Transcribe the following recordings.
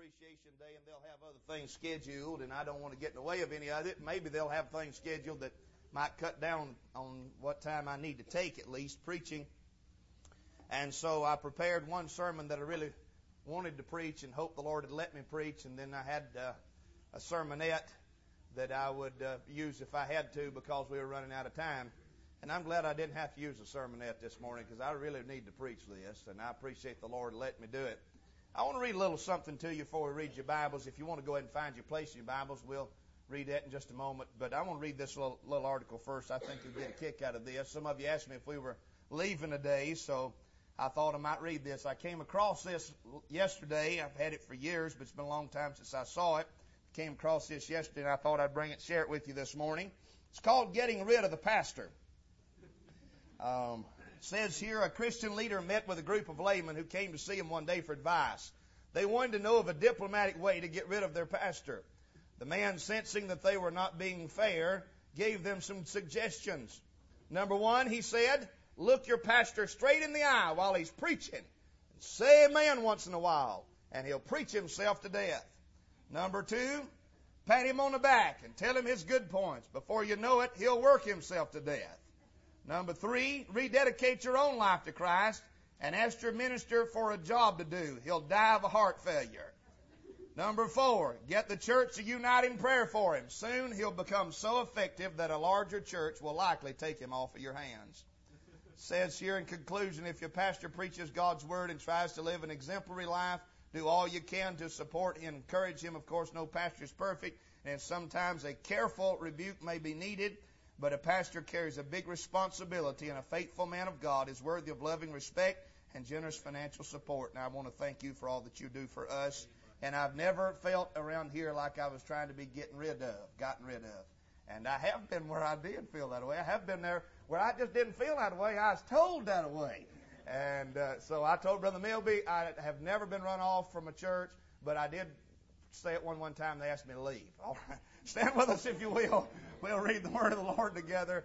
Appreciation Day and they'll have other things scheduled, and I don't want to get in the way of any of it. Maybe they'll have things scheduled that might cut down on what time I need to take, at least, preaching. And so I prepared one sermon that I really wanted to preach and hoped the Lord had let me preach, and then I had a sermonette that I would use if I had to because we were running out of time. And I'm glad I didn't have to use a sermonette this morning because I really need to preach this, and I appreciate the Lord letting me do it. I want to read a little something to you before we read your Bibles. If you want to go ahead and find your place in your Bibles, we'll read that in just a moment. But I want to read this little article first. I think you'll get a kick out of this. Some of you asked me if we were leaving today, so I thought I might read this. I came across this yesterday. I've had it for years, but it's been a long time since I saw it. I came across this yesterday, and I thought I'd bring it, share it with you this morning. It's called Getting Rid of the Pastor. It says here, a Christian leader met with a group of laymen who came to see him one day for advice. They wanted to know of a diplomatic way to get rid of their pastor. The man, sensing that they were not being fair, gave them some suggestions. Number one, he said, look your pastor straight in the eye while he's preaching. And say amen once in a while, and he'll preach himself to death. Number two, pat him on the back and tell him his good points. Before you know it, he'll work himself to death. Number three, rededicate your own life to Christ and ask your minister for a job to do. He'll die of a heart failure. Number four, get the church to unite in prayer for him. Soon he'll become so effective that a larger church will likely take him off of your hands. It says here in conclusion, if your pastor preaches God's word and tries to live an exemplary life, do all you can to support and encourage him. Of course, no pastor is perfect, and sometimes a careful rebuke may be needed. But a pastor carries a big responsibility, and a faithful man of God is worthy of loving respect and generous financial support. And I want to thank you for all that you do for us. And I've never felt around here like I was trying to be gotten rid of. And I have been where I did feel that way. I have been there where I just didn't feel that way. I was told that way. And so I told Brother Milby, I have never been run off from a church, but I did say it one time. They asked me to leave. All right. Stand with us if you will. We'll read the word of the Lord together.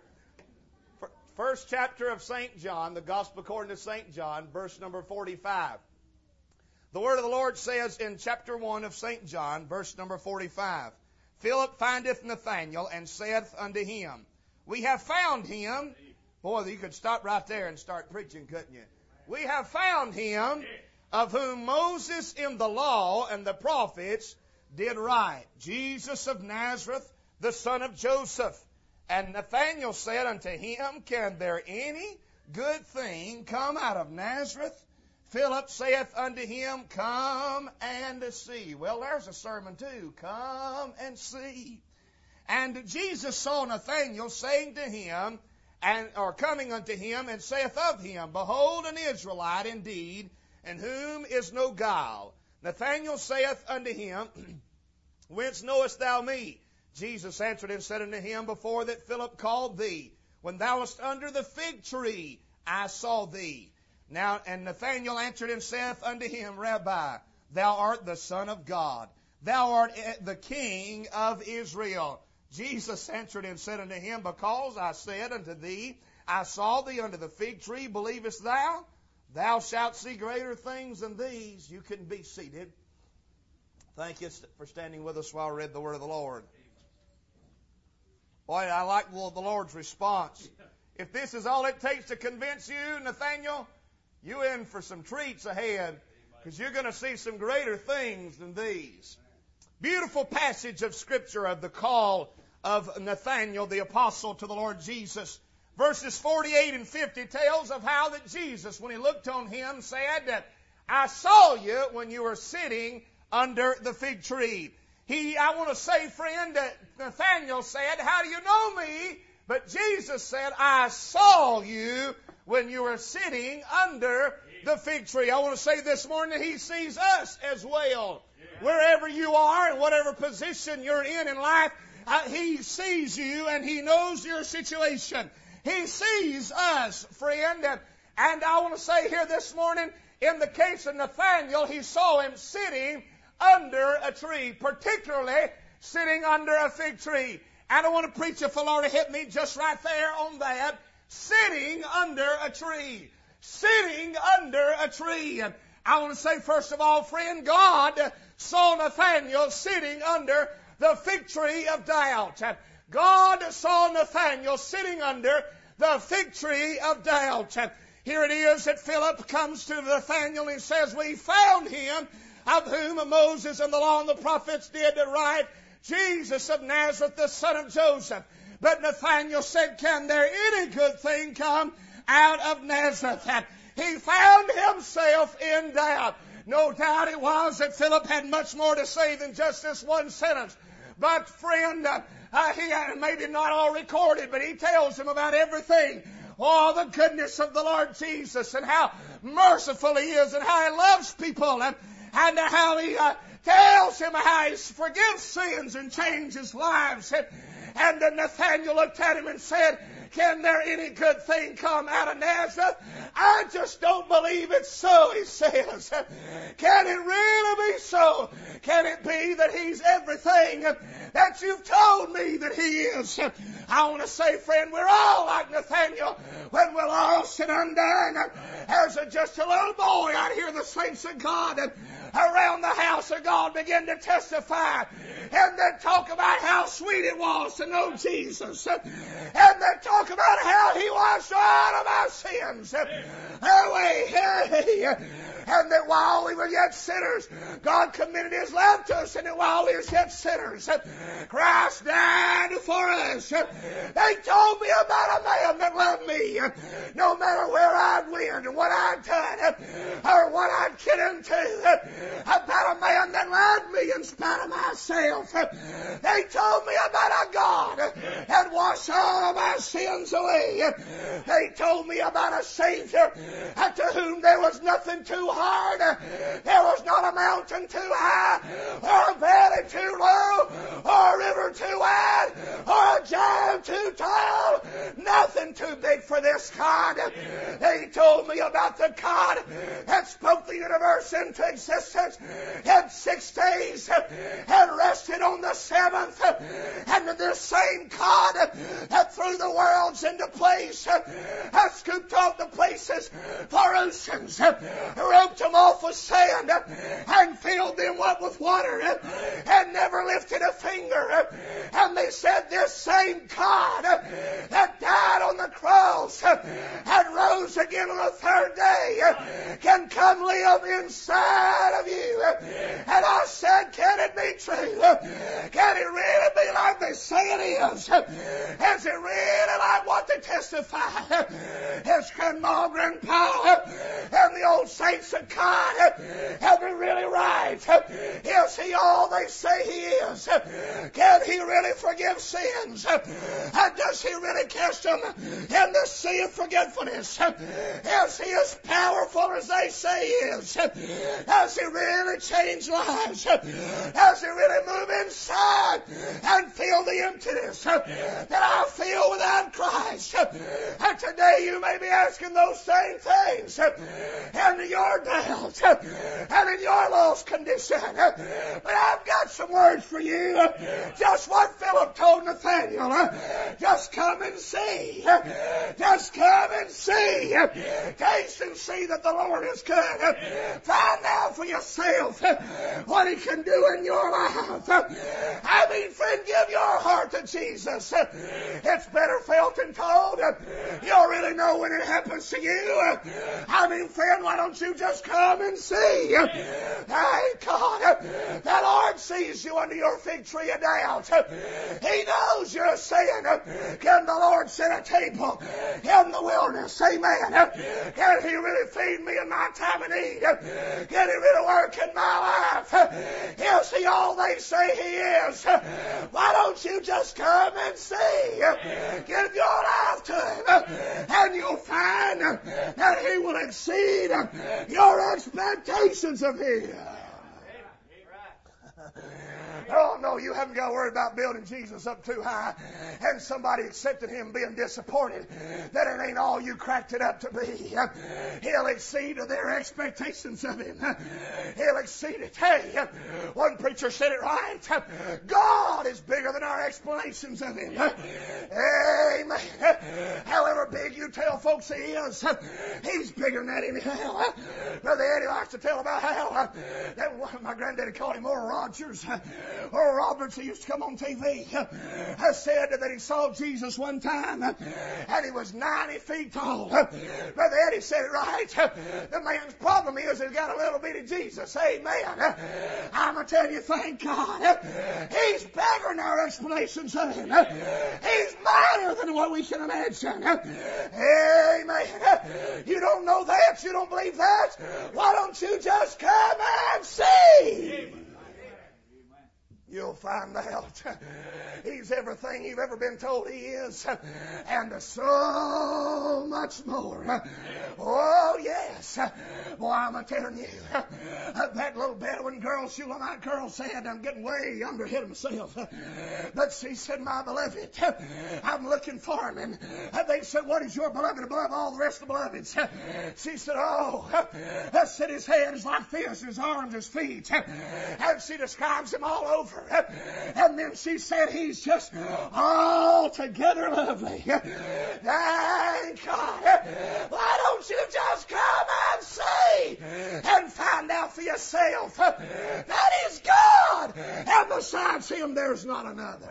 First chapter of St. John, the Gospel according to St. John, verse number 45. The word of the Lord says in chapter 1 of St. John, verse number 45, Philip findeth Nathanael and saith unto him, we have found him. Boy, you could stop right there and start preaching, couldn't you? We have found him of whom Moses in the law and the prophets did write, Jesus of Nazareth, the son of Joseph. And Nathanael said unto him, can there any good thing come out of Nazareth? Philip saith unto him, come and see. Well, there's a sermon too. Come and see. And Jesus saw Nathanael saying to him, coming unto him, and saith of him, behold, an Israelite indeed, in whom is no guile. Nathanael saith unto him, whence knowest thou me? Jesus answered and said unto him, before that Philip called thee, when thou wast under the fig tree, I saw thee. Now, and Nathanael answered and saith unto him, Rabbi, thou art the Son of God. Thou art the King of Israel. Jesus answered and said unto him, because I said unto thee, I saw thee under the fig tree, believest thou? Thou shalt see greater things than these. You can be seated. Thank you for standing with us while I read the word of the Lord. Boy, I like the Lord's response. If this is all it takes to convince you, Nathanael, you in for some treats ahead, because you're going to see some greater things than these. Beautiful passage of Scripture of the call of Nathanael, the apostle to the Lord Jesus. Verses 48 and 50 tells of how that Jesus, when he looked on him, said that I saw you when you were sitting under the fig tree. I want to say, friend, that Nathanael said, how do you know me? But Jesus said, I saw you when you were sitting under the fig tree. I want to say this morning that he sees us as well. Yeah. Wherever you are and whatever position you're in life, he sees you and he knows your situation. He sees us, friend. And I want to say here this morning, in the case of Nathanael, he saw him sitting under a tree, particularly sitting under a fig tree. And I want to preach if the Lord hit me just right there on that. Sitting under a tree. Sitting under a tree. I want to say, first of all, friend, God saw Nathanael sitting under the fig tree of doubt. God saw Nathanael sitting under the fig tree of doubt. Here it is that Philip comes to Nathanael and says, we found him of whom Moses and the law and the prophets did write, Jesus of Nazareth, the son of Joseph. But Nathanael said, can there any good thing come out of Nazareth? He found himself in doubt. No doubt it was that Philip had much more to say than just this one sentence. But friend, he had maybe not all recorded, but he tells him about everything. Oh, the goodness of the Lord Jesus, and how merciful He is, and how He loves people, and how He tells him how He forgives sins and changes lives. And Nathanael looked at him and said, can there any good thing come out of Nazareth? I just don't believe it's so, he says. Can it really be so? Can it be that He's everything that you've told me that He is? I want to say, friend, we're all like Nathanael when we're lost and undone. As just a little boy, I'd hear the saints of God around the house of God begin to testify and then talk about how sweet it was to know Jesus, and then talk about how He washed all of our sins away. And that while we were yet sinners, God committed His love to us, and that while we were yet sinners, Christ died for us. They told me about a man that loved me, no matter where I'd went and what I'd done, or what I'd get into, about a man that loved me in spite of myself. They told me about a God that washed all of my sins away. They told me about a Savior to whom there was nothing too hard. There was not a mountain too high, or a valley too low, or a river too wide, or a giant too tall. Nothing too big for this God. They told me about the God that spoke the universe into existence in 6 days and rested on the 7th. And this same God that threw the worlds into place, has scooped off the places for oceans, roped them off with sand, and filled them up with water, and never lifted a finger. And they said this same God that died on the cross and rose again on the 3rd day can come live inside of you. And I said, can it be true? Can it really be like they say it is? Is it really like what they testify? Is Grandma, Grandpa, and the old saints of God, have they really right? Is He all they say He is? Can He really forgive sins? And does He really cast them in the sea of forgetfulness? Is He as powerful as they say He is? Does He really change lives? Does He really move inside and fill the emptiness that I feel without Christ? And today you may be asking those same things in your doubt and in your lost condition. But I've got some words for you. Just what Philip told Nathanael. Just come and see. Just come and see. Taste and see that the Lord is good. Find out for yourself what He can do in your life. I mean, friend, give your heart to Jesus. It's better felt than told. You'll really know when it happens to you. I mean, friend, why don't you just come and see? Thank God. The Lord sees you under your fig tree of doubt. He knows you're saying, can the Lord set a table in the wilderness? Amen. Can He really feed me in my time of need? Can He really work in my life? Is He all they say He is? Why don't you just come and see? Give your life to Him, and you'll find that He will exceed your expectations of Him. Oh, no, Oh, you haven't got to worry about building Jesus up too high and somebody accepting Him being disappointed that it ain't all you cracked it up to be. He'll exceed their expectations of Him. He'll exceed it. Hey, one preacher said it right. God is bigger than our explanations of Him. Amen. However big you tell folks He is, He's bigger than that anyhow. Brother Eddie likes to tell about how my granddaddy called him Oral Rogers. Oral Roberts, he used to come on TV, said that he saw Jesus one time and He was 90 feet tall. Brother Eddie said it right. The man's problem is he's got a little bitty Jesus. Amen. I'm going to tell you, thank God, He's bigger than our explanations of Him. He's mightier than what we can imagine. Amen. You don't know that? You don't believe that? Why don't you just come and see? You'll find out He's everything you've ever been told He is, and so much more. Oh, yes. Boy, I'm telling you, that little Bedouin girl, Shulamite girl, said, I'm getting way under ahead of myself. But she said, my beloved, I'm looking for Him. And they said, what is your beloved above all the rest of the beloveds? She said, I said, His head is like this, His arms, His feet. And she describes Him all over. And then she said, He's just altogether lovely. Thank God. Why don't you just come and see and find out for yourself that He's God, and besides Him there's not another.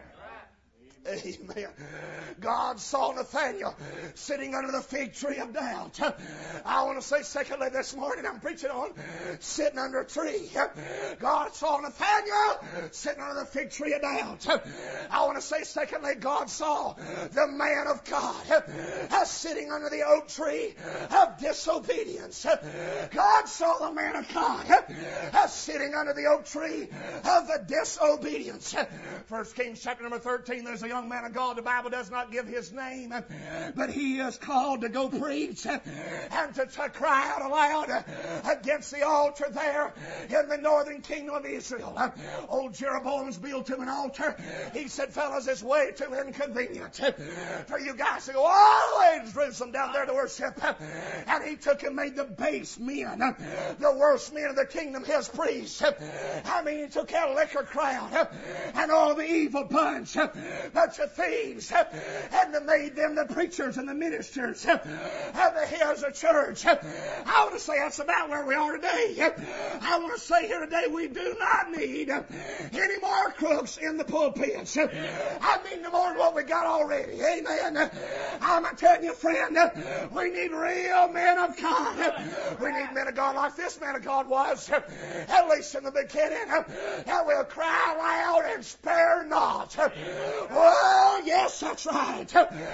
Amen. God saw Nathanael sitting under the fig tree of doubt. I want to say secondly this morning, I'm preaching on sitting under a tree. God saw Nathanael sitting under the fig tree of doubt. I want to say secondly, God saw the man of God sitting under the oak tree of disobedience. God saw the man of God sitting under the oak tree of the disobedience. 1 Kings chapter number 13, there's a young man of God, the Bible does not give his name, but he is called to go preach and to cry out aloud against the altar there in the northern kingdom of Israel. Old Jeroboam's built him an altar. He said, fellas, it's way too inconvenient for you guys to go all the way to Jerusalem down there to worship. And he took and made the base men, the worst men of the kingdom, his priests. I mean, he took that liquor crowd and all the evil bunch, bunch of thieves, and made them the preachers and the ministers and the heads of church. I want to say that's about where we are today. I want to say here today, we do not need any more crooks in the pulpits. I mean, no more than what we got already. Amen. I'm telling you, friend, we need real men of God. We need men of God like this man of God was, at least in the beginning, that will cry loud and spare not. Oh, yes, that's right.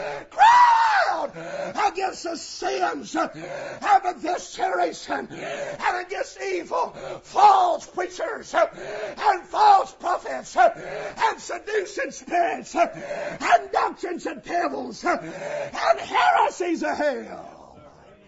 Cry out against the sins of this generation and against evil, false preachers and false prophets and seducing spirits and doctrines of devils and heresies of hell.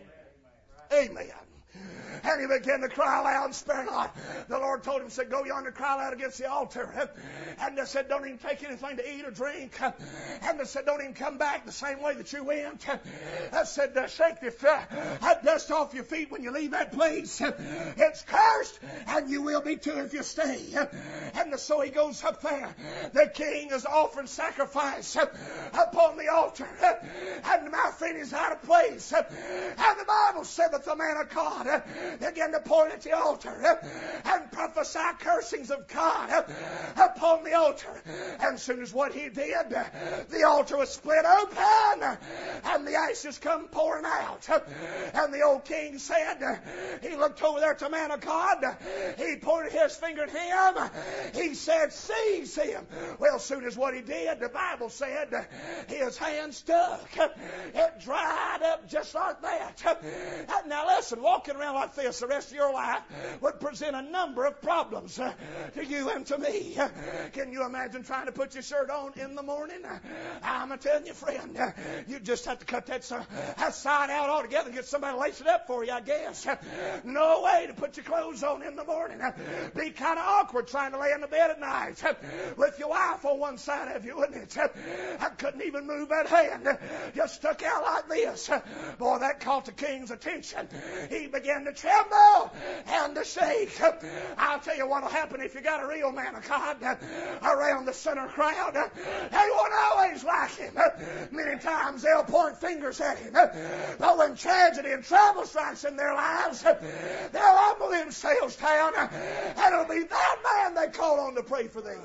Amen. And he began to cry loud and spare not. The Lord told him, said, go yonder, cry loud against the altar. And they said, don't even take anything to eat or drink. And they said, don't even come back the same way that you went. I said, shake the dust off your feet when you leave that place. It's cursed, and you will be too if you stay. And so he goes up there. The king is offering sacrifice upon the altar. And my friend is out of place. And the Bible said that the man of God began to point at the altar and prophesy cursings of God upon the altar. And as soon as what he did, the altar was split open and the ashes come pouring out. And the old king said, he looked over there to the man of God, he pointed his finger at him, he said, seize him. Well, as soon as what he did, the Bible said his hand stuck. It dried up just like that. Now listen, walking around like this, the rest of your life would present a number of problems to you and to me. Can you imagine trying to put your shirt on in the morning? I'm telling you, friend, you just have to cut that side out altogether and get somebody to lace it up for you, I guess. No way to put your clothes on in the morning. Be kind of awkward trying to lay in the bed at night with your wife on one side of you, wouldn't it? I couldn't even move that hand. Just stuck out like this. Boy, that caught the king's attention. He began to tremble and to shake. I'll tell you what'll happen if you got a real man of God around the center crowd. They won't always like him. Many times they'll point fingers at him. But when tragedy and trouble strikes in their lives, they'll humble themselves down, and it'll be that man they call on to pray for them.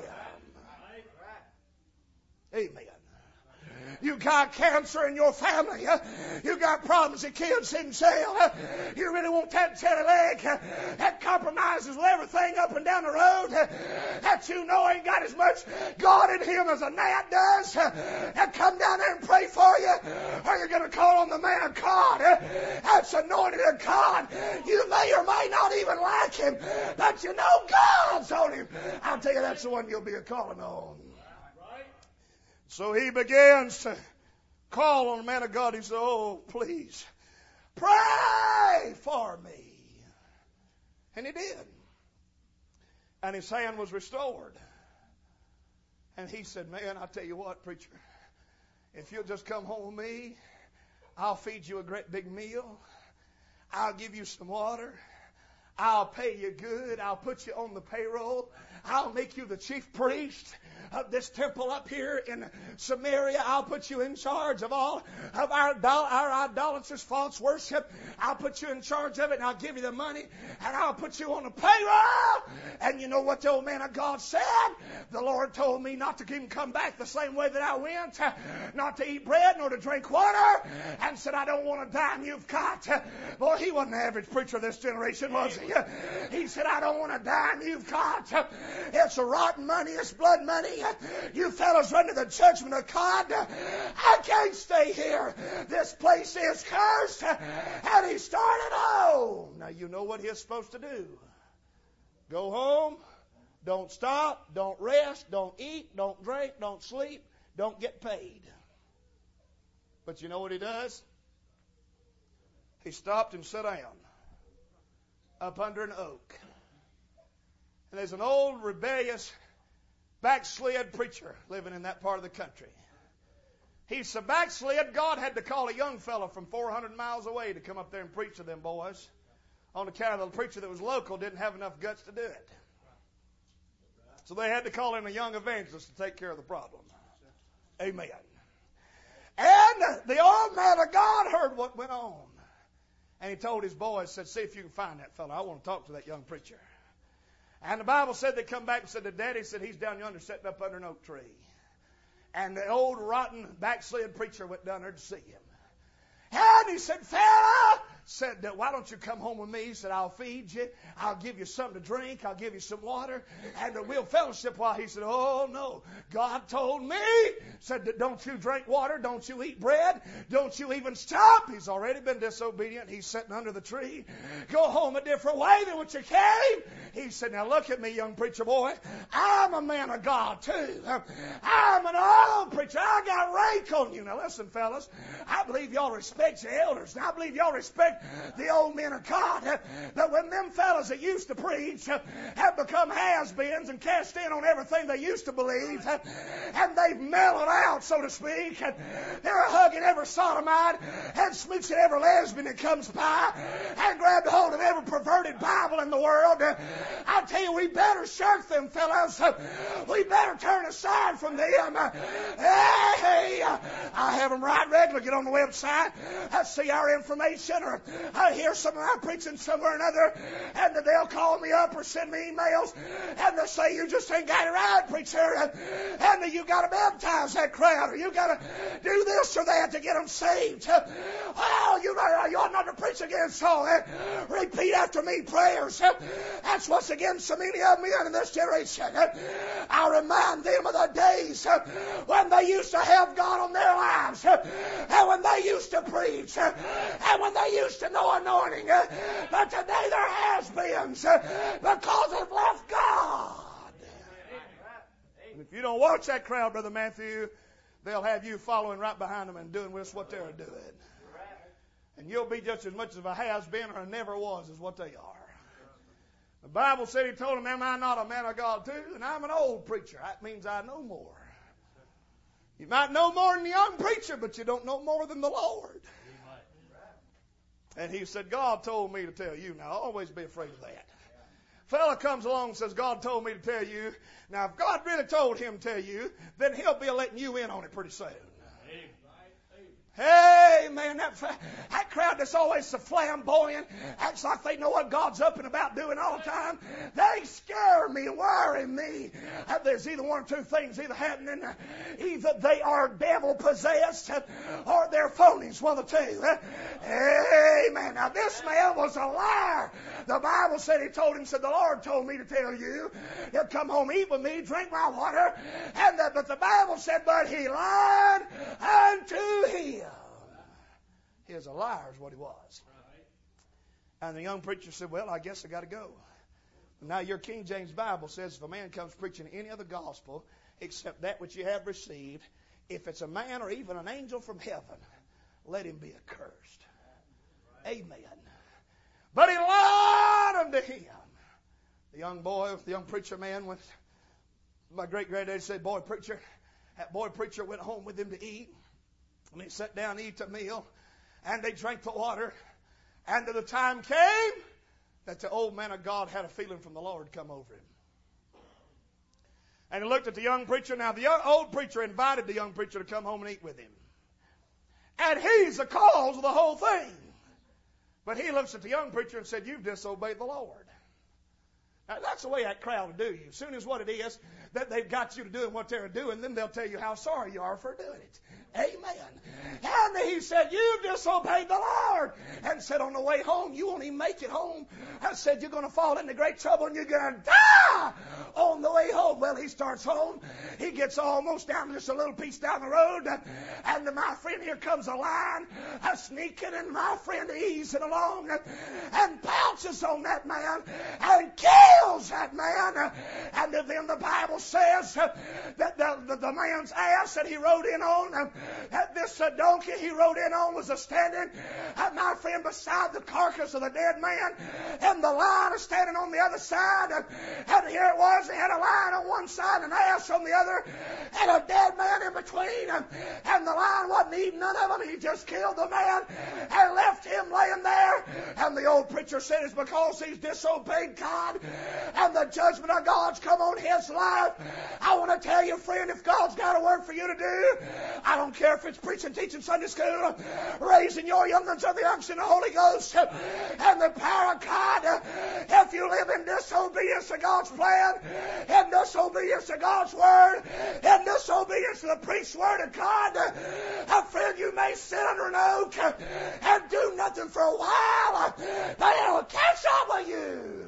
Amen. You got cancer in your family. You got problems with kids in jail. You really want that teddy leg that compromises with everything up and down the road that you know ain't got as much God in him as a gnat does. And come down there and pray for you. Or you're going to call on the man of God that's anointed of God. You may or may not even like him, but you know God's on him. I'll tell you, that's the one you'll be calling on. So he begins to call on the man of God. He said, oh, please, pray for me. And he did. And his hand was restored. And he said, man, I'll tell you what, preacher, if you'll just come home with me, I'll feed you a great big meal. I'll give you some water. I'll pay you good. I'll put you on the payroll. I'll make you the chief priest of this temple up here in Samaria. I'll put you in charge of all of our idolatrous false worship. I'll put you in charge of it, and I'll give you the money, and I'll put you on the payroll. And you know what the old man of God said? The Lord told me not to even come back the same way that I went, not to eat bread nor to drink water, and said, I don't want a dime you've got. Boy, he wasn't the average preacher of this generation, was he? He said, I don't want a dime you've got. It's a rotten money. It's blood money. You fellas run to the judgment of God. I can't stay here. This place is cursed. And he started home. Now you know what he's supposed to do. Go home. Don't stop. Don't rest. Don't eat. Don't drink. Don't sleep. Don't get paid. But you know what he does? He stopped and sat down up under an oak. And there's an old rebellious backslid preacher living in that part of the country. He's so backslid, God had to call a young fellow from 400 miles away to come up there and preach to them boys, on account of the preacher that was local didn't have enough guts to do it. So they had to call in a young evangelist to take care of the problem. Amen. And the old man of God heard what went on. And he told his boys, said, see if you can find that fellow. I want to talk to that young preacher. And the Bible said they come back and said to Daddy, said he's down yonder sitting up under an oak tree. And the old rotten backslid preacher went down there to see him. And he said, fella, said, why don't you come home with me? He said, I'll feed you. I'll give you something to drink. I'll give you some water. And we'll fellowship while. He said, oh, no. God told me, said, don't you drink water. Don't you eat bread. Don't you even stop. He's already been disobedient. He's sitting under the tree. Go home a different way than what you came. He said, now look at me, young preacher boy. I'm a man of God, too. I'm an old preacher. I got rank on you. Now listen, fellas. I believe y'all respect your elders. And I believe y'all respect the old men of God. But when them fellas that used to preach have become has-beens and cast in on everything they used to believe, and they've mellowed out, so to speak, and they're hugging every sodomite and smooching every lesbian that comes by and grabbed hold of every perverted Bible in the world, I tell you, we better shirk them fellas. We better turn aside from them. Hey, I have them right regular. Get on the website, see our information, or I hear some of our preaching somewhere or another, and they'll call me up or send me emails, and they'll say, you just ain't got it right, preacher, and you got to baptize that crowd, or you got to do this or that to get them saved. Well, you ought not to preach against all that. Repeat after me prayers. That's what's against so many of men in this generation. I remind them of the days when they used to have God on their lives, and when they used to preach, and when they used used to no anointing, but today they're has-beens because they've left God. And if you don't watch that crowd, Brother Matthew, they'll have you following right behind them and doing just what they're doing. And you'll be just as much of a has-been or a never was as what they are. The Bible said, He told them, am I not a man of God too? And I'm an old preacher. That means I know more. You might know more than the young preacher, but you don't know more than the Lord. And he said, God told me to tell you. Now, always be afraid of that. Fella comes along and says, God told me to tell you. Now, if God really told him to tell you, then He'll be letting you in on it pretty soon. Hey, man, that crowd that's always so flamboyant, acts like they know what God's up and about doing all the time. They scare me, worry me. There's either one or two things either happening. Either they are devil-possessed or they're phonies, one of the two. Amen. Now, this man was a liar. The Bible said He told him, said, the Lord told me to tell you. He'll come home, eat with me, drink my water. But the Bible said, but he lied unto him. He was a liar is what he was. And the young preacher said, well, I guess I got to go. Now your King James Bible says if a man comes preaching any other gospel except that which you have received, if it's a man or even an angel from heaven, let him be accursed. Amen. But he lied unto him. The young boy, the young preacher man, went, my great-granddaddy said, boy preacher, that boy preacher went home with him to eat. And he sat down to eat the meal. And they drank the water. And the time came that the old man of God had a feeling from the Lord come over him. And he looked at the young preacher. Now, the old preacher invited the young preacher to come home and eat with him. And he's the cause of the whole thing. But he looks at the young preacher and said, you've disobeyed the Lord. Now, that's the way that crowd will do you. As soon as what it is that they've got you to doing what they're doing, then they'll tell you how sorry you are for doing it. Amen. And he said, you've disobeyed the Lord. And said, on the way home, you won't even make it home. I said, you're going to fall into great trouble and you're going to die on the way home. Well, he starts home. He gets almost down just a little piece down the road. And my friend, here comes a lion sneaking, and my friend easing along and pounces on that man and kills that man. And then the Bible says that the man's ass that he rode in on, this donkey he rode in on, was standing, my friend, beside the carcass of the dead man, and the lion is standing on the other side. And here it was, they had a lion on one side and an ass on the other, and a dead man in between. And the lion wasn't eating none of them. He just killed the man and left him laying there. And the old preacher said it's because he's disobeyed God, and the judgment of God's come on his life. I want to tell you, friend, if God's got a work for you to do, I don't care if it's preaching, teaching, Sunday school, raising your young ones of the unction of the Holy Ghost and the power of God. If you live in disobedience to God's plan, in disobedience to God's word, in disobedience to the preached word of God, friend, you may sit under an oak and do nothing for a while, but it'll catch up with you.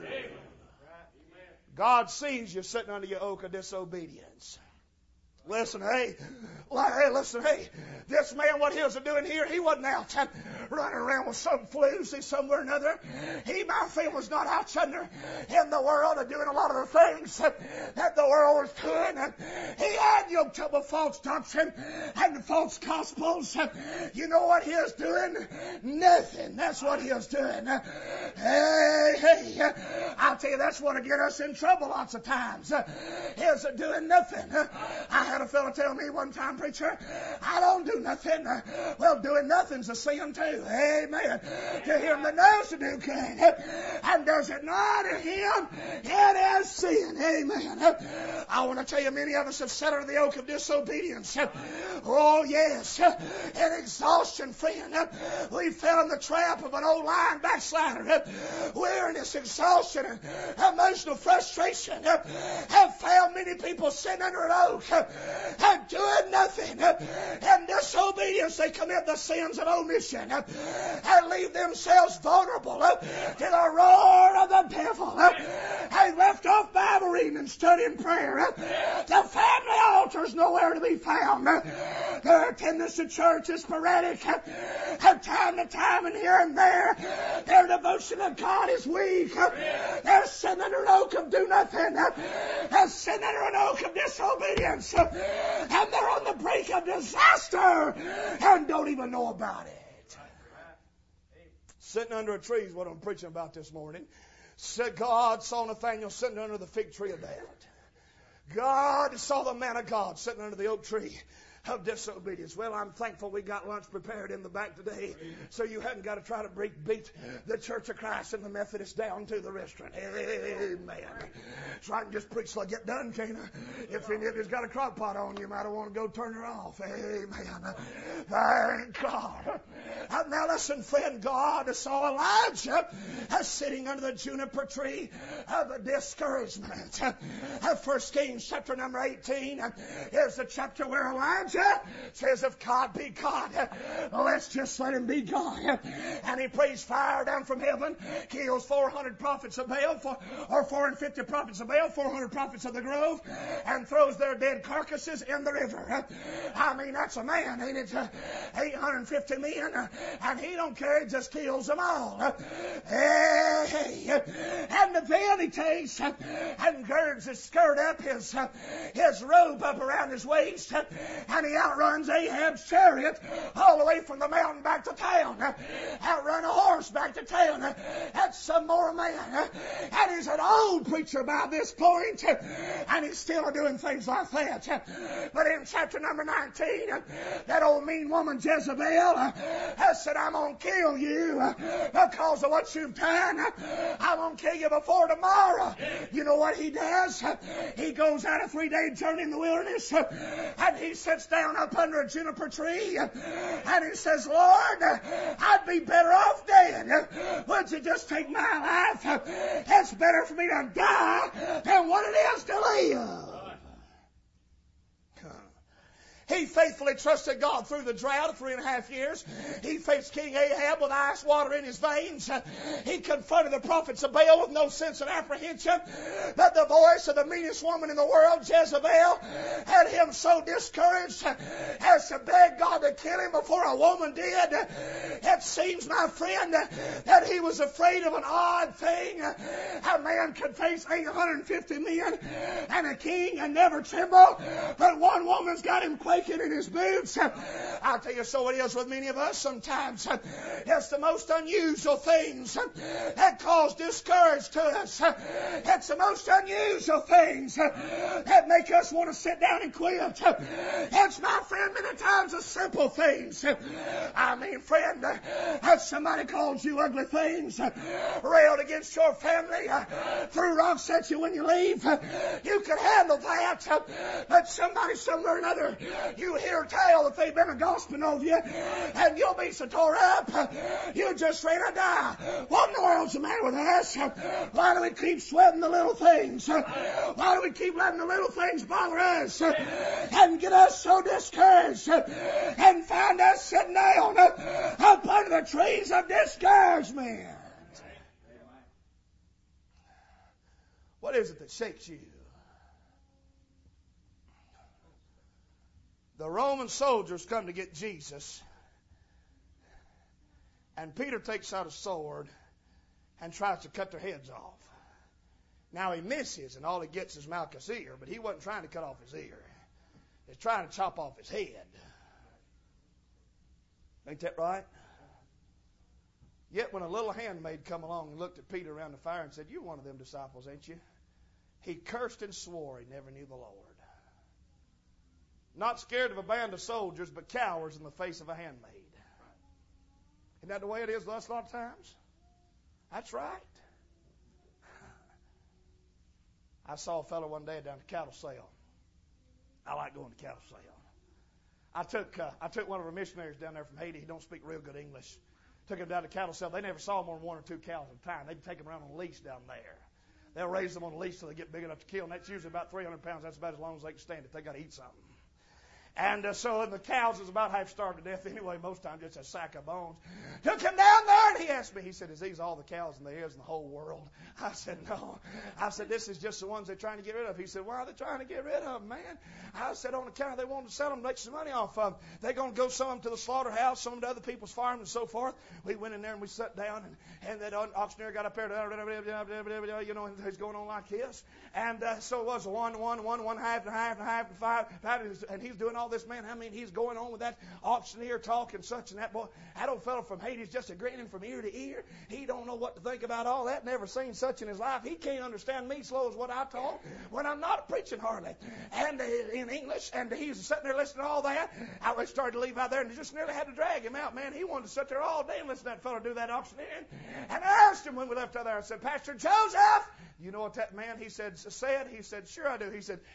God sees you sitting under your oak of disobedience. Listen, listen, this man, what he was doing here, he wasn't out running around with some floozy somewhere or another. He, my friend, was not out in the world doing a lot of the things that the world was doing. He had yoked up with false doctrine and false gospels. You know what he was doing? Nothing. That's what he was doing. Hey, I'll tell you, that's what will get us in trouble lots of times. He was doing nothing. I had a fellow tell me one time, preacher, I don't do nothing. Well, doing nothing's a sin too. Amen. To him that knows to do good and does it not to him, it is sin. Amen. I want to tell you, many of us have sat under the yoke of disobedience. Oh, yes. In exhaustion, friend. We fell in the trap of an old lying backslider. We're in this exhaustion and emotional frustration. Have found many people sitting under an oak and doing nothing. In disobedience, they commit the sins of omission and leave themselves vulnerable to the roar of the devil. They left off Bible reading and studying prayer. The family altar's nowhere to be found. Their attendance to church is sporadic. Time to time and here and there. Their devotion to God is weak. They're sitting under an oak of do nothing. They're sitting under an oak of disobedience. And they're on the brink of disaster and don't even know about it. Sitting under a tree is what I'm preaching about this morning. God saw Nathanael sitting under the fig tree of doubt. God saw the man of God sitting under the oak tree of disobedience. Well, I'm thankful we got lunch prepared in the back today, so you haven't got to try to beat the Church of Christ and the Methodists down to the restaurant. Amen. So I can just preach till I get done, can't I? If any of you's got a crock pot on, you might want to go turn her off. Amen. Thank God. Now listen, friend, God saw Elijah sitting under the juniper tree of discouragement. 1 Kings chapter number 18 is the chapter where Elijah says, if God be God, let's just let him be God. And he prays fire down from heaven, kills 400 prophets of Baal, or 450 prophets of Baal, 400 prophets of the grove, and throws their dead carcasses in the river. I mean, that's a man, ain't it? 850 men, and he don't care, he just kills them all. Hey. And then he takes and girds his skirt up, his robe up around his waist, and he outruns Ahab's chariot all the way from the mountain back to town. Outrun a horse back to town. That's some more man. And he's an old preacher by this point, and he's still doing things like that. But in chapter number 19, that old mean woman Jezebel said, I'm going to kill you because of what you've done. I'm going to kill you before tomorrow. You know what he does? He goes out a 3-day journey in the wilderness, and he sits down up under a juniper tree, and he says, Lord, I'd be better off dead. Would you just take my life? It's better for me to die than what it is to live. He faithfully trusted God through the drought of 3.5 years. He faced King Ahab with ice water in his veins. He confronted the prophets of Baal with no sense of apprehension. But the voice of the meanest woman in the world, Jezebel, had him so discouraged as to beg God to kill him before a woman did. It seems, my friend, that he was afraid of an odd thing. A man could face 850 men and a king and never tremble. But one woman's got him quaking in his boots. I'll tell you, so it is with many of us sometimes. It's the most unusual things that cause discourage to us. It's the most unusual things that make us want to sit down and quit. It's, my friend, many times the simple things. I mean, friend, somebody calls you ugly things, railed against your family, threw rocks at you when you leave. You can handle that. But somebody somewhere or another, you hear tell that they've been a gossiping of you, and you'll be so tore up, you just ready to die. What in the world's the matter with us? Why do we keep sweating the little things? Why do we keep letting the little things bother us and get us so discouraged and find us sitting down up under the trees of discouragement? What is it that shakes you? The Roman soldiers come to get Jesus, and Peter takes out a sword and tries to cut their heads off. Now he misses, and all he gets is Malchus' ear, but he wasn't trying to cut off his ear. He was trying to chop off his head. Ain't that right? Yet when a little handmaid come along and looked at Peter around the fire and said, "You're one of them disciples, ain't you?" He cursed and swore he never knew the Lord. Not scared of a band of soldiers, but cowers in the face of a handmaid. Isn't that the way it is with us a lot of times? That's right. I saw a fellow one day down at the cattle sale. I like going to cattle sale. I took one of our missionaries down there from Haiti. He don't speak real good English. Took him down to the cattle sale. They never saw more than 1 or 2 cows at a time. They'd take them around on a leash down there. They'll raise them on a leash till they get big enough to kill, and that's usually about 300 pounds. That's about as long as they can stand it. They got to eat something. And the cows was about half starved to death anyway, most times just a sack of bones. Took him down there and he asked me, he said, is these all the cows there is in the whole world? I said, no. I said, this is just the ones they're trying to get rid of. He said, why are they trying to get rid of them, man? I said, on account of they want to sell them, make some money off of them. They're going to go some of them to the slaughterhouse, some to other people's farms and so forth. We went in there and we sat down and that auctioneer got up there, you know, and he's going on like this. And so it was one, half, and five, and he's doing all this, man. I mean, he's going on with that auctioneer talking such and that. Boy, that old fellow from Haiti is just a grinning from ear to ear. He don't know what to think about all that. Never seen such in his life. He can't understand me slow as what I talk when I'm not preaching hardly. And in English, and he's sitting there listening to all that. I started to leave out there and just nearly had to drag him out, man. He wanted to sit there all day and listen to that fellow do that auctioneering. And I asked him when we left out there, I said, Pastor Joseph, you know what that man, he said, He said, sure I do. He said,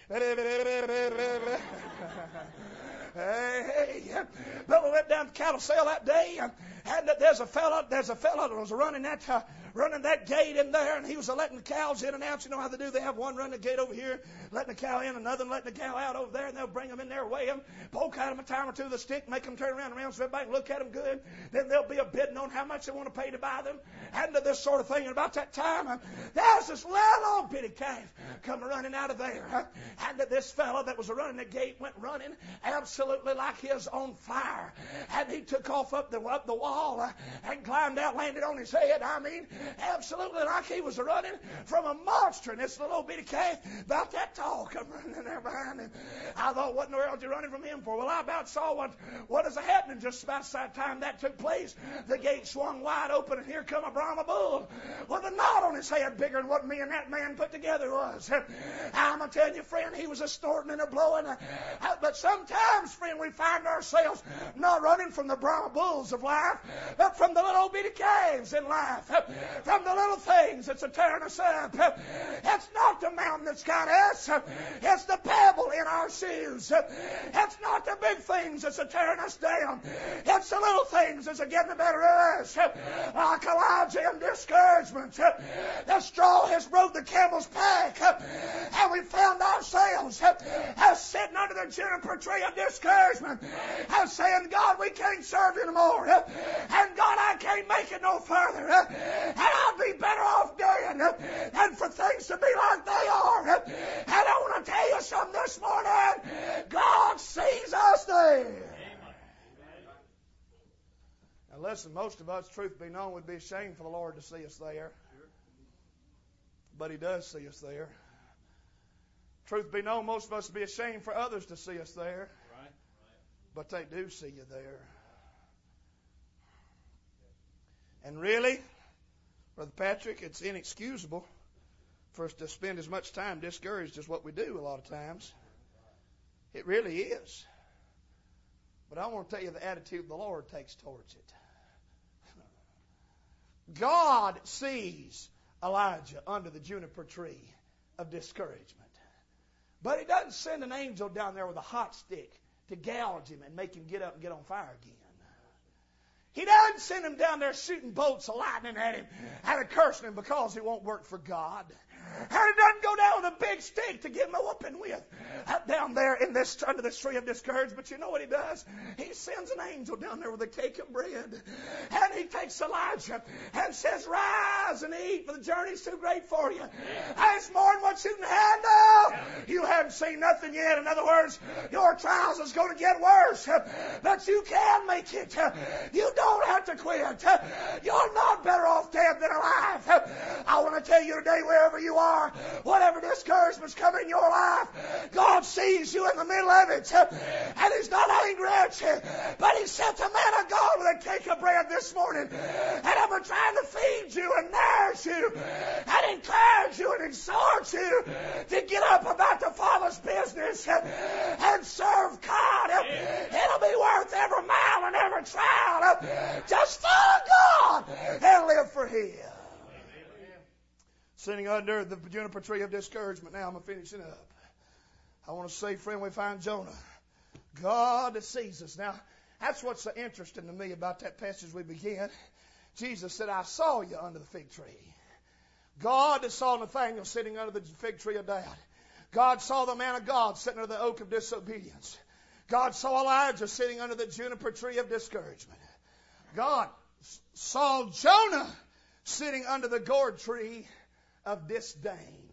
hey. But we went down to cattle sale that day, and there's a fella that was running that gate in there, and he was letting the cows in and out. You know how they do? They have one running the gate over here, letting the cow in, another letting the cow out over there, and they'll bring them in there, weigh them, poke at them a time or two with a stick, make them turn around so everybody can look at them good. Then there'll be a bidding on how much they want to pay to buy them, and this sort of thing. And about that time, there's this little old bitty calf come running out of there, and this fella that was running the gate went running absolutely like he was on fire, and he took off up the wall and climbed out, landed on his head. I mean, absolutely like he was running from a monster. And this little old bitty calf, about that tall, come running in there behind him. I thought, what in the world are you running from him for? Well, I about saw what is happening just about the time that took place. The gate swung wide open, and here come a Brahma bull with a knot on his head bigger than what me and that man put together was. I'm going to tell you, friend, he was a snorting and a blowing. But sometimes, friend, we find ourselves not running from the Brahma bulls of life, but from the little bitty calves in life, from the little things that's tearing us up. It's not the mountain that's got us. It's the pebble in our shoes. It's not the big things that's tearing us down. It's the little things that's getting the better of us. Like Elijah in discouragement. The straw has broke the camel's back, and we found ourselves sitting under the juniper tree of discouragement, saying, God, we can't serve you anymore, and God, I can't make it no further, and I'd be better off dead than for things to be like they are. And I want to tell you something this morning. God sees us there. Now listen, most of us, truth be known, would be ashamed for the Lord to see us there. But He does see us there. Truth be known, most of us would be ashamed for others to see us there. But they do see you there. And really, Brother Patrick, it's inexcusable for us to spend as much time discouraged as what we do a lot of times. It really is. But I want to tell you the attitude the Lord takes towards it. God sees Elijah under the juniper tree of discouragement. But He doesn't send an angel down there with a hot stick to gouge him and make him get up and get on fire again. He doesn't send him down there shooting bolts of lightning at him and cursing him because he won't work for God. And He doesn't go down with a big stick to give him a whooping with down there under this tree of discouragement. But you know what He does? He sends an angel down there with a cake of bread. And He takes Elijah and says, rise and eat, for the journey's too great for you. It's more than what you can handle. You haven't seen nothing yet. In other words, your trials is going to get worse. But you can make it. You don't have to quit. You're not better off dead than alive. I want to tell you today, wherever you are, whatever discouragement's coming in your life, God sees you in the middle of it, and He's not angry at you, but He sent the man of God with a cake of bread this morning, and I've been trying to feed you and nourish you and encourage you and exhort you to get up about the Father's business and serve God. It'll be worth every mile and every trial. Just follow God and live for Him. Sitting under the juniper tree of discouragement. Now I'm finishing up. I want to say, friend, we find Jonah. God sees us. Now, that's what's so interesting to me about that passage we began. Jesus said, I saw you under the fig tree. God saw Nathanael sitting under the fig tree of doubt. God saw the man of God sitting under the oak of disobedience. God saw Elijah sitting under the juniper tree of discouragement. God saw Jonah sitting under the gourd tree of disdain.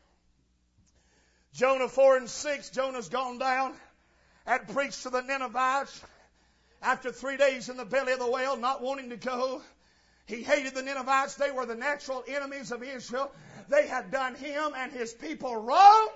Jonah 4 and 6, Jonah's gone down and preached to the Ninevites. After 3 days in the belly of the whale, not wanting to go, he hated the Ninevites. They were the natural enemies of Israel. They had done him and his people wrong.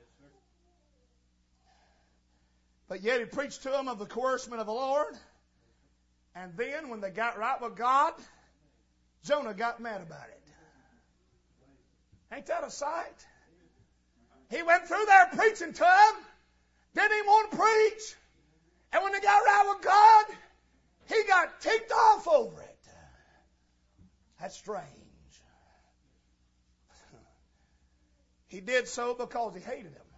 But yet he preached to them of the coercement of the Lord. And then when they got right with God, Jonah got mad about it. Ain't that a sight? He went through there preaching to them. Didn't even want to preach. And when they got right with God, he got ticked off over it. That's strange. He did so because he hated him.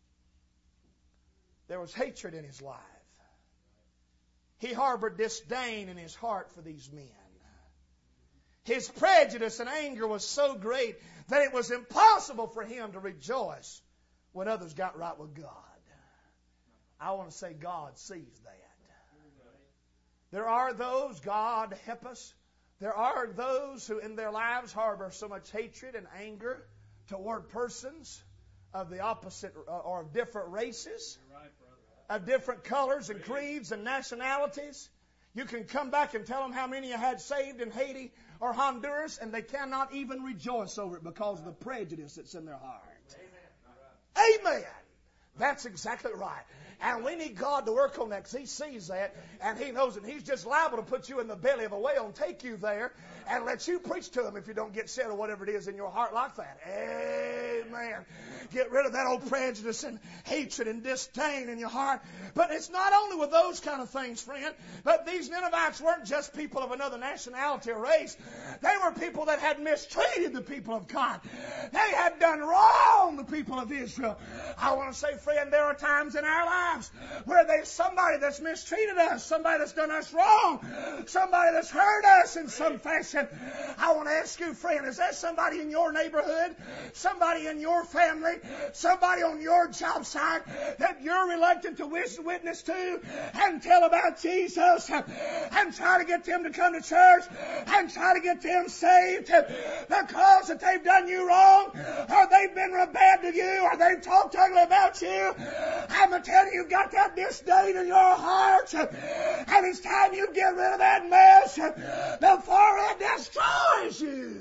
There was hatred in his life. He harbored disdain in his heart for these men. His prejudice and anger was so great that it was impossible for him to rejoice when others got right with God. I want to say God sees that. There are those, God help us, there are those who in their lives harbor so much hatred and anger toward persons of the opposite or of different races, of different colors and creeds and nationalities. You can come back and tell them how many you had saved in Haiti or Honduras, and they cannot even rejoice over it because of the prejudice that's in their heart. Amen. That's exactly right. And we need God to work on that because He sees that and He knows it. He's just liable to put you in the belly of a whale and take you there and let you preach to Him if you don't get set or whatever it is in your heart like that. Amen. Get rid of that old prejudice and hatred and disdain in your heart. But it's not only with those kind of things, friend, but these Ninevites weren't just people of another nationality or race. They were people that had mistreated the people of God. They had done wrong the people of Israel. I want to say, friend, there are times in our lives where there's somebody that's mistreated us, somebody that's done us wrong, somebody that's hurt us in some fashion. I want to ask you, friend, is there somebody in your neighborhood, somebody in your family, somebody on your job site that you're reluctant to witness to and tell about Jesus and try to get them to come to church and try to get them saved because that they've done you wrong or they've been real bad to you or they've talked ugly about you? I'm going to tell you, you've got that disdain in your heart and it's time you get rid of that mess before it destroys you.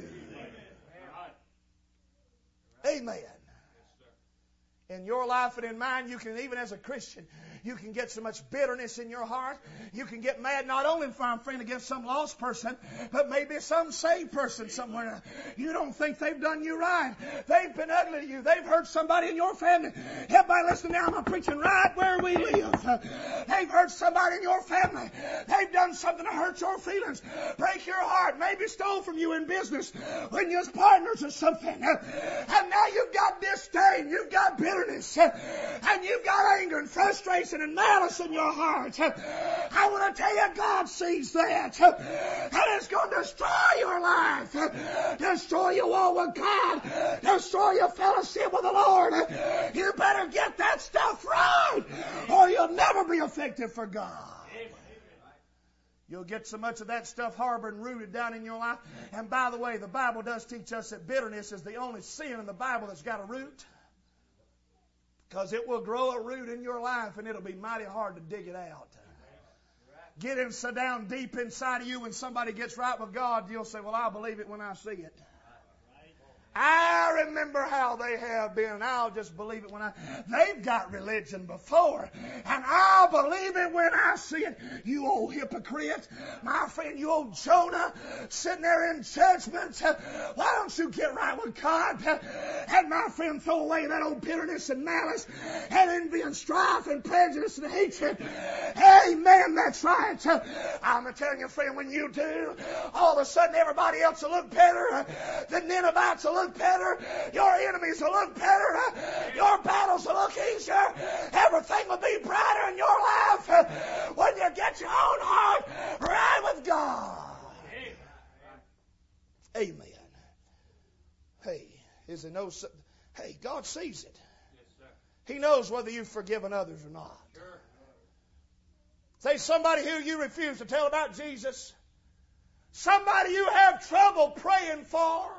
Amen. In your life and in mine, you can, even as a Christian, you can get so much bitterness in your heart. You can get mad not only from friend against some lost person, but maybe some saved person somewhere. You don't think they've done you right. They've been ugly to you. They've hurt somebody in your family. Everybody listen now, I'm preaching right where we live. They've hurt somebody in your family. They've done something to hurt your feelings, break your heart, maybe stole from you in business when you're partners or something. And now you've got disdain, you've got bitterness, and you've got anger and frustration and malice in your heart. I want to tell you, God sees that. And it's going to destroy your life, destroy your walk with God, destroy your fellowship with the Lord. You better get that stuff right, or you'll never be effective for God. You'll get so much of that stuff harbored and rooted down in your life. And by the way, the Bible does teach us that bitterness is the only sin in the Bible that's got a root. Because it will grow a root in your life and it'll be mighty hard to dig it out. Get it so down deep inside of you, when somebody gets right with God, you'll say, well, I'll believe it when I see it. I remember how they have been, and I'll just believe it when they've got religion before, and I'll believe it when I see it. You old hypocrite, my friend, you old Jonah, sitting there in judgment. Why don't you get right with God? And my friend, throw away that old bitterness and malice and envy and strife and prejudice and hatred. Amen, that's right. I'm telling you, friend, when you do, all of a sudden everybody else will look better. The Ninevites will look better. Your enemies will look better. Your battles will look easier. Everything will be brighter in your life when you get your own heart right with God. Amen. Hey, is there no? Hey, God sees it. He knows whether you've forgiven others or not. Say somebody who you refuse to tell about Jesus. Somebody you have trouble praying for.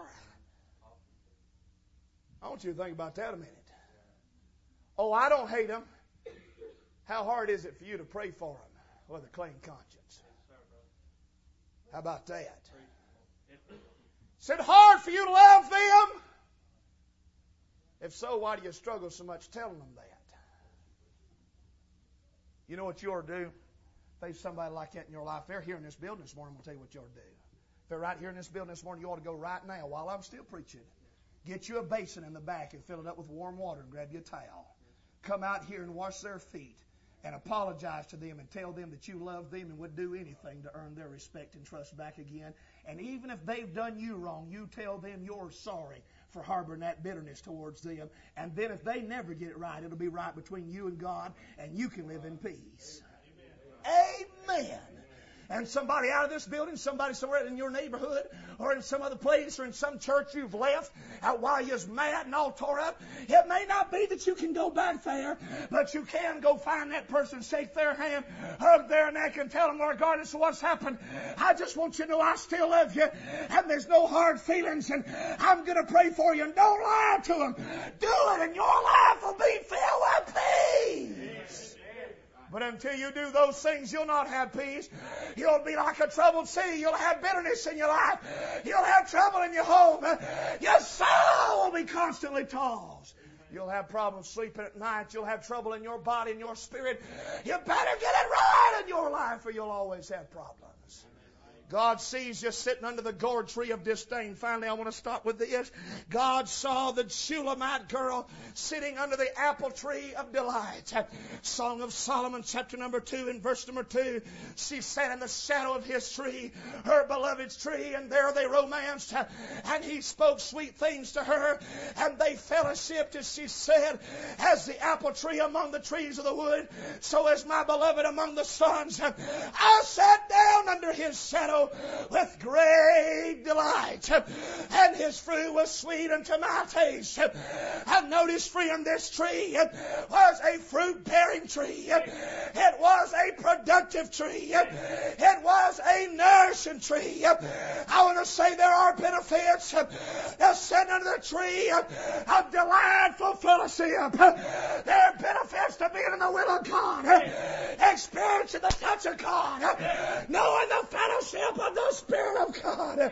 I want you to think about that a minute. Oh, I don't hate them. How hard is it for you to pray for them with a clean conscience? How about that? Is it hard for you to love them? If so, why do you struggle so much telling them that? You know what you ought to do? Face somebody like that in your life. They're here in this building this morning. I'm going to tell you what you ought to do. If they're right here in this building this morning, you ought to go right now while I'm still preaching. Get you a basin in the back and fill it up with warm water and grab you a towel. Come out here and wash their feet and apologize to them and tell them that you love them and would do anything to earn their respect and trust back again. And even if they've done you wrong, you tell them you're sorry for harboring that bitterness towards them. And then if they never get it right, it'll be right between you and God, and you can live in peace. Amen. And somebody out of this building, somebody somewhere in your neighborhood or in some other place or in some church you've left while you're mad and all tore up, it may not be that you can go back there, but you can go find that person, shake their hand, hug their neck, and tell them, regardless of what's happened, I just want you to know I still love you, and there's no hard feelings, and I'm going to pray for you, and don't lie to them. Do it, and your life will be filled with peace. But until you do those things, you'll not have peace. You'll be like a troubled sea. You'll have bitterness in your life. You'll have trouble in your home. Your soul will be constantly tossed. You'll have problems sleeping at night. You'll have trouble in your body and your spirit. You better get it right in your life or you'll always have problems. God sees you sitting under the gourd tree of disdain. Finally, I want to stop with this. God saw the Shulamite girl sitting under the apple tree of delight. Song of Solomon, chapter number 2 and verse number 2. She sat in the shadow of his tree, her beloved's tree, and there they romanced. And he spoke sweet things to her, and they fellowshiped, as she said, as the apple tree among the trees of the wood, so is my beloved among the sons. I sat down under his shadow with great delight, and his fruit was sweet unto my taste. And notice, friend, this tree was a fruit-bearing tree. It was a productive tree. It was a nourishing tree. I want to say there are benefits of sitting under the tree of delightful fellowship. There are benefits to being in the will of God, experiencing the touch of God, knowing the fellowship of the Spirit of God.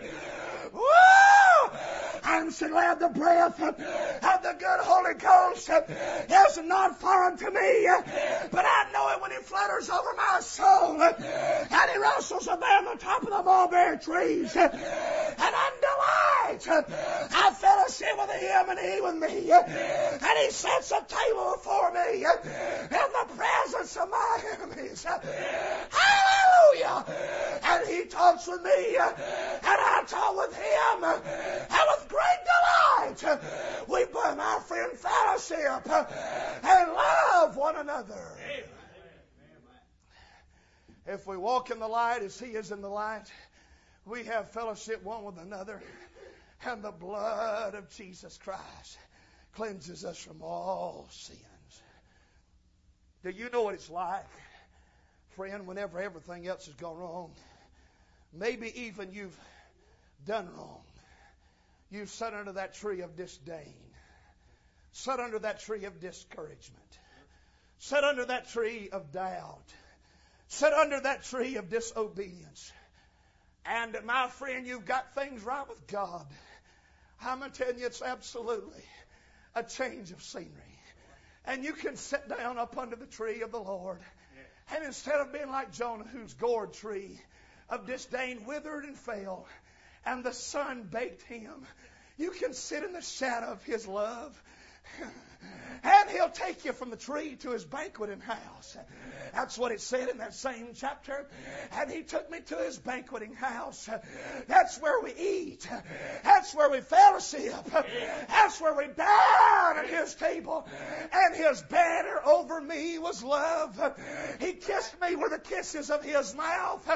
Woo! I'm so glad the breath of the good Holy Ghost is not foreign to me, but I know it when He flutters over my soul and He rustles up there on the top of the mulberry trees, and I'm delight. I fellowship with Him and He with me, and He sets a table before me in the presence of my enemies. Hallelujah! And He talks with me, and I talk with Him, and with great delight we, my friend, fellowship and love one another. If we walk in the light as He is in the light, we have fellowship one with another, and the blood of Jesus Christ cleanses us from all sins. Do you know what it's like, friend, whenever everything else has gone wrong? Maybe even you've done wrong. You've sat under that tree of disdain, sat under that tree of discouragement, sat under that tree of doubt, sat under that tree of disobedience. And my friend, you've got things right with God. I'm going to tell you, it's absolutely a change of scenery. And you can sit down up under the tree of the Lord, and instead of being like Jonah, whose gourd tree of disdain withered and fell, and the sun baked him, you can sit in the shadow of His love, and He'll take you from the tree to His banqueting house. That's what it said in that same chapter. And He took me to His banqueting house. That's where we eat. That's where we fellowship. That's where we dine at His table. And His banner over me was love. He kissed me with the kisses of His mouth.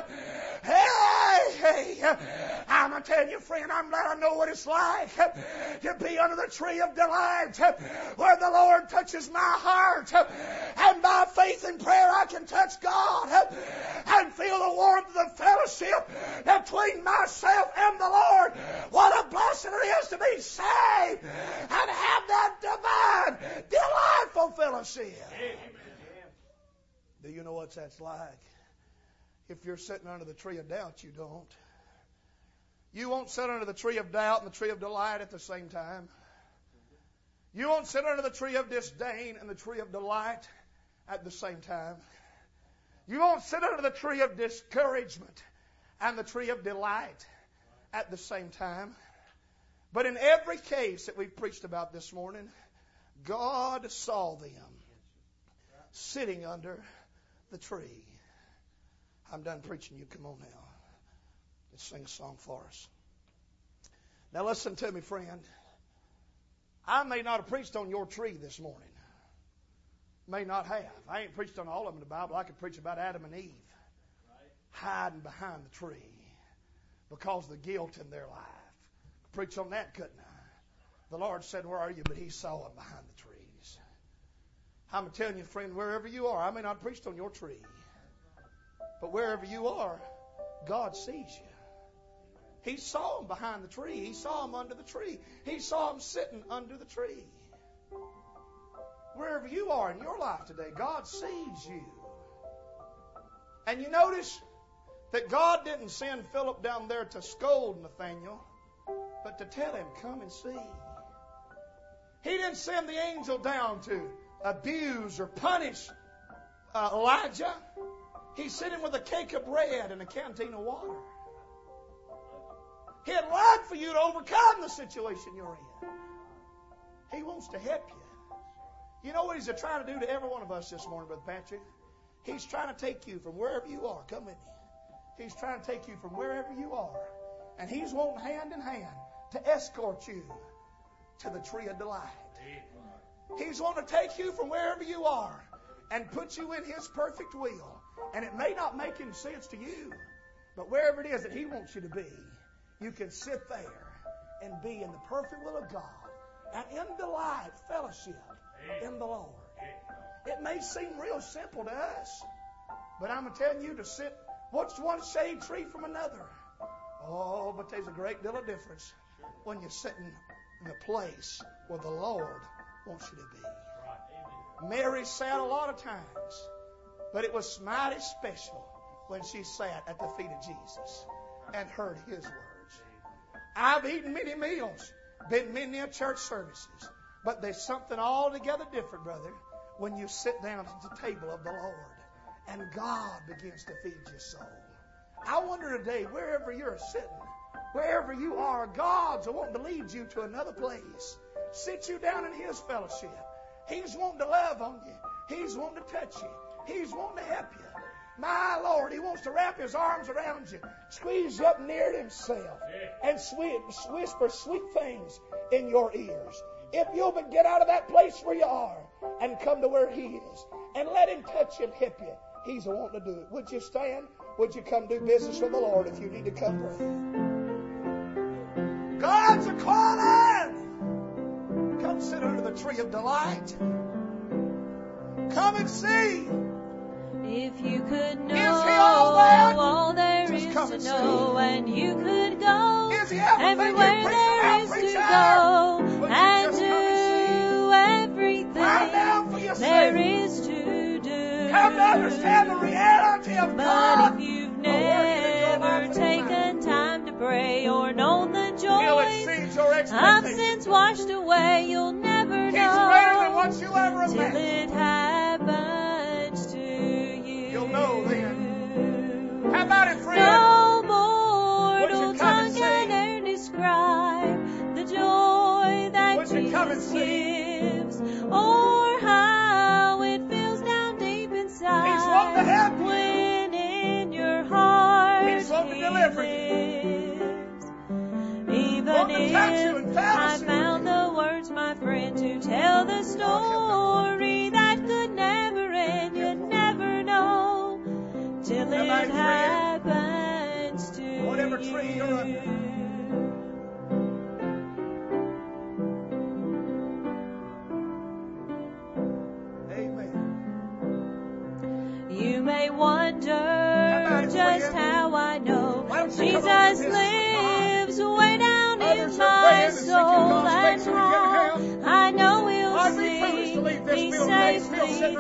Hey, I'm going to tell you, friend, I'm glad I know what it's like to be under the tree of delight, where the Lord touches my heart, and by faith and prayer I can touch God and feel the warmth of the fellowship between myself and the Lord. What a blessing it is to be saved and have that divine, delightful fellowship. Do you know what that's like? If you're sitting under the tree of doubt, you don't. You won't sit under the tree of doubt and the tree of delight at the same time. You won't sit under the tree of disdain and the tree of delight at the same time. You won't sit under the tree of discouragement and the tree of delight at the same time. But in every case that we've preached about this morning, God saw them sitting under the tree. I'm done preaching. You come on now. Let's sing a song for us. Now listen to me, friend. I may not have preached on your tree this morning. May not have. I ain't preached on all of them in the Bible. I could preach about Adam and Eve hiding behind the tree because of the guilt in their life. Preach on that, couldn't I? The Lord said, "Where are you?" But He saw them behind the trees. I'm telling you, friend, wherever you are, I may not have preached on your tree, but wherever you are, God sees you. He saw them behind the tree. He saw them under the tree. He saw them sitting under the tree. Wherever you are in your life today, God sees you. And you notice that God didn't send Philip down there to scold Nathanael, but to tell him, "Come and see." He didn't send the angel down to abuse or punish Elijah. He sent him with a cake of bread and a canteen of water. He'd like for you to overcome the situation you're in. He wants to help you. You know what He's trying to do to every one of us this morning, Brother Patrick? He's trying to take you from wherever you are. Come with me. He's trying to take you from wherever you are. And He's wanting hand in hand to escort you to the tree of delight. He's wanting to take you from wherever you are and put you in His perfect will. And it may not make any sense to you, but wherever it is that He wants you to be, you can sit there and be in the perfect will of God and in delight, fellowship in the Lord. It may seem real simple to us, but I'm telling you to sit, what's one shade tree from another? Oh, but there's a great deal of difference when you're sitting in a place where the Lord wants you to be. Mary sat a lot of times, but it was mighty special when she sat at the feet of Jesus and heard His words. I've eaten many meals, been many church services, but there's something altogether different, brother, when you sit down at the table of the Lord and God begins to feed your soul. I wonder today, wherever you're sitting, wherever you are, God's wanting to lead you to another place. Sit you down in His fellowship. He's wanting to love on you. He's wanting to touch you. He's wanting to help you. My Lord, He wants to wrap His arms around you, squeeze you up near to Himself, and whisper sweet things in your ears. If you'll but get out of that place where you are and come to where He is and let Him touch you and help you, He's wanting to do it. Would you stand? Would you come do business with the Lord if you need to come pray? God's a calling. Come sit under the tree of delight. Come and see. If you could know all there is to know, and you could go everywhere there is to go, and do everything there is to do. Come to understand the reality of God. But if you've never taken time to pray or known the joys of sins washed away, you'll never know till it happens to you. You'll know then. How about it, friend? No mortal tongue can ever describe the joy that Jesus gives, or how it feels down deep inside. He's wanting to help you. When in your heart He's wanting to deliver you. Even if I found the words, my friend, to tell the story that could You may wonder just how I know Jesus lives way down in my soul, and how I know He'll see me safely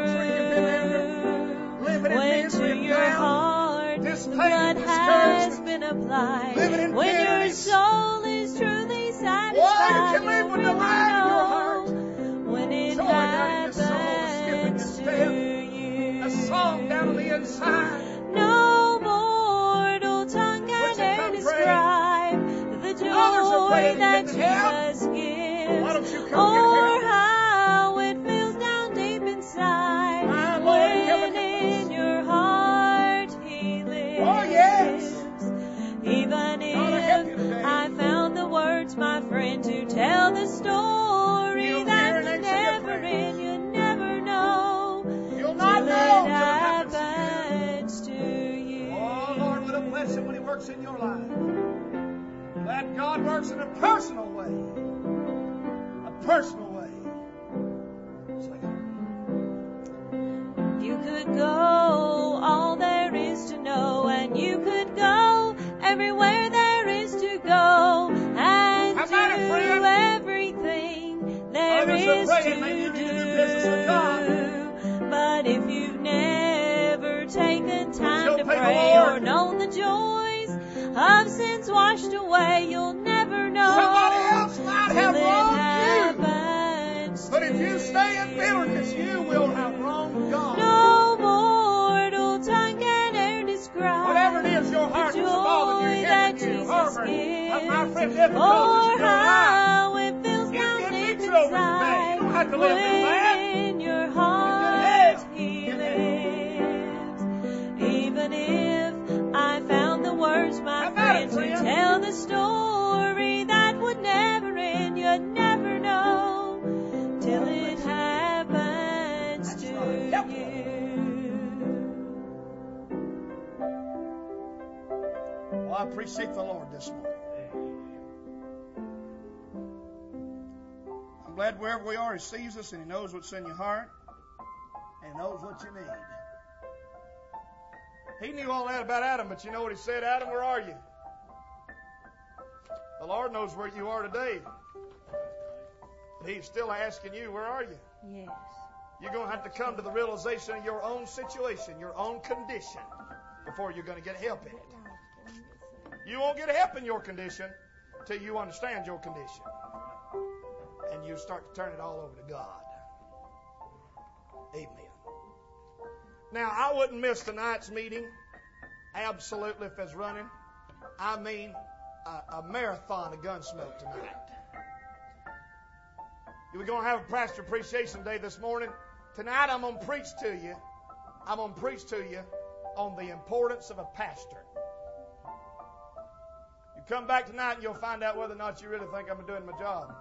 through. When to your heart blood has been applied, when your soul is truly satisfied, you will know when it happens to you. A song down on the inside. No mortal tongue can e'er describe the joy that Jesus gives, or how it feels down deep inside when in your heart He lives. Oh, yes. Even if I found the words, my friend, to tell the story that will never end, you never know You'll not till know it till it happens happens to you. Oh, Lord, what a blessing when He works in your life. That God works in a personal way. A personal way. You could go all there is to know, and you could go everywhere there is to go, and How about it, do friend? everything there Others are is praying to that you need to do business with God. do. But if you've never taken time Still to pay the pray Lord. or known the joys of sins washed away, you'll never know Somebody else might till have it wronged you. happens But to if you stay in bitterness, you will have wronged God. No mortal tongue can e'er describe Whatever it is your heart the is bothering you, joy that hindering you, Jesus harboring, gives, my friend, difficulties or in your life. how it feels You down get deep victory over today. inside You don't have to live in that. when in your heart He lives. Even if I found the words, my How about it, friend, to friend? tell the story that would never end, you'd never know till it happens to Yep. you. Well, I appreciate the Lord this morning. I'm glad wherever we are, He sees us and He knows what's in your heart and He knows what you need. He knew all that about Adam, but you know what He said? Adam, where are you? The Lord knows where you are today. But He's still asking you, where are you? Yes. You're going to have to come to the realization of your own situation, your own condition, before you're going to get help in it. You won't get help in your condition till you understand your condition. And you start to turn it all over to God. Amen. Now, I wouldn't miss tonight's meeting. Absolutely, if it's running. I mean, a marathon of Gunsmoke tonight. We're going to have a pastor appreciation day this morning. Tonight, I'm going to preach to you. I'm going to preach to you on the importance of a pastor. You come back tonight and you'll find out whether or not you really think I'm doing my job.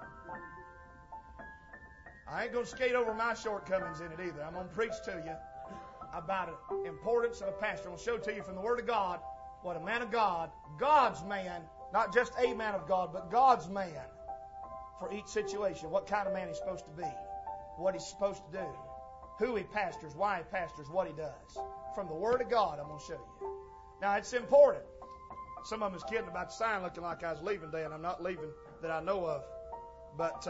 I ain't going to skate over my shortcomings in it either. I'm going to preach to you about the importance of a pastor. I'm going to show to you from the Word of God what a man of God, God's man, not just a man of God, but God's man for each situation, what kind of man he's supposed to be, what he's supposed to do, who he pastors, why he pastors, what he does. From the Word of God, I'm going to show you. Now, it's important. Some of them is kidding about the sign looking like I was leaving today, and I'm not leaving that I know of. But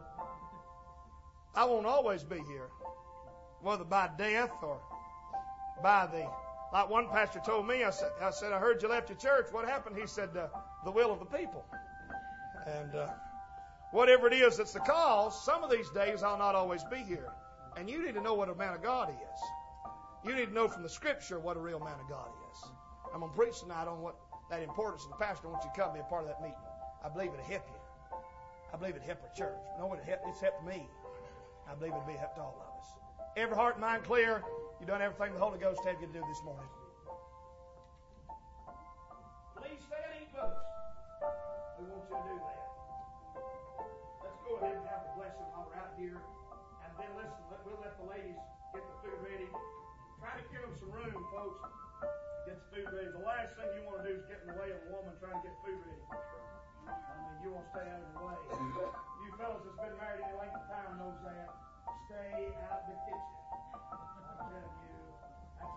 I won't always be here, whether by death or by like one pastor told me, I said, I heard you left your church. What happened? He said, the will of the people. And whatever it is that's the cause, some of these days I'll not always be here. And you need to know what a man of God is. You need to know from the Scripture what a real man of God is. I'm going to preach tonight on what that importance of the pastor. I want you to come be a part of that meeting. I believe it'll help you. I believe it'll help our church. You know what? It's helped me. I believe it'll be a help to all of us. Every heart and mind clear. You've done everything the Holy Ghost had you to do this morning. Please stand and eat folks. We want you to do that. Let's go ahead and have a blessing while we're out here. And then listen, we'll let the ladies get the food ready. Try to give them some room, folks. Get the food ready. The last thing you want to do is get in the way of a woman trying to get food ready. I mean, you want to stay out of the way. You fellas that's been married any length of time knows that. Stay out of the kitchen. I'm telling you, that's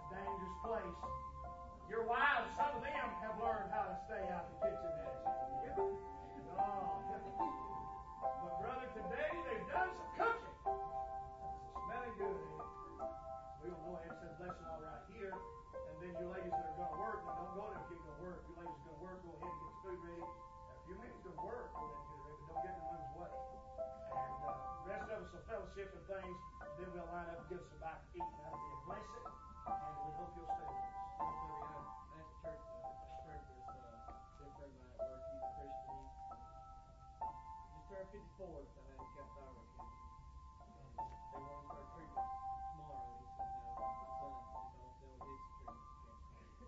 blessing all right here. And then you ladies that are going to work, now don't go there if you're going to work. You ladies are going to work, go ahead and get the food ready. If you ladies are going to work, go ahead and get it ready, but don't get in the room's way. And the rest of us will fellowship and things, then we'll line up and get some back to eat. That'll be a blessing, and we hope you'll stay with us. I asked church, this friend of mine at work, he's a Christian. He just turned 54 with a handicapped thyroid cancer. They want to start treatment tomorrow. He said, no, my son, don't get some treatment. You can't start it.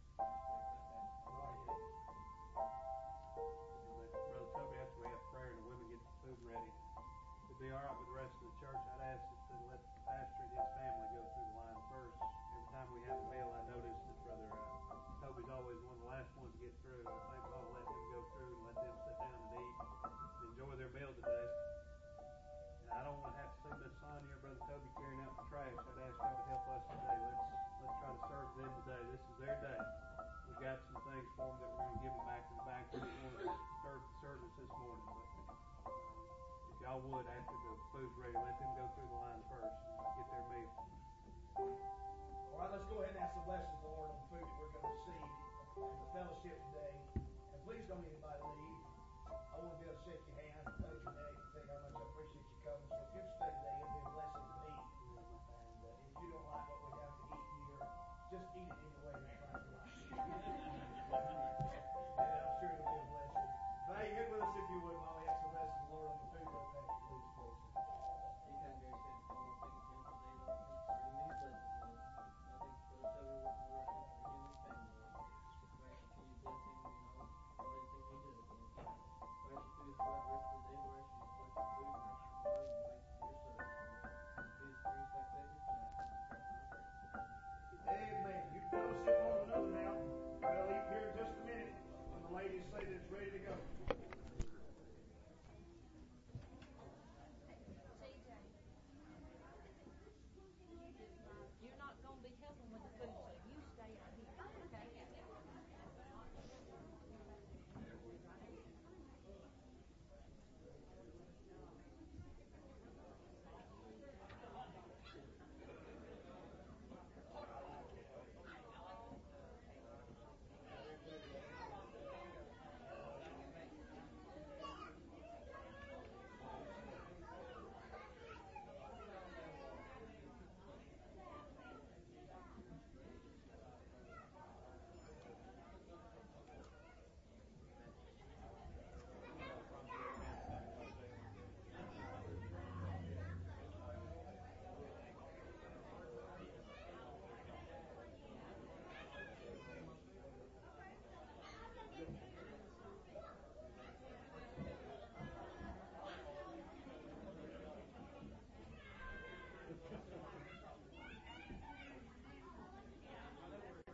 Brother Toby, after we have prayer and the women get the food ready, to be all right with the rest of the church, I'd ask us to let the pastor and his family go through the line first. Every time we have a meal, I notice that Brother Toby's always one of the last ones to get through. I think I'll let him go through and let them sit down and eat and enjoy their meal today. And I don't want to have to see Miss Sonia or Brother Toby carrying out the trash. I'd ask y'all to help us today. Let's try to serve them today. This is their day. We've got some things for them that we're going to give them back in the bank. We didn't want to start the service this morning, but if y'all would, after the food's ready, let them go through the line first and get their meal. All right, let's go ahead and ask the blessings of the Lord on the food that we're going to receive and the fellowship today. And please don't anybody leave. I want to be able to shake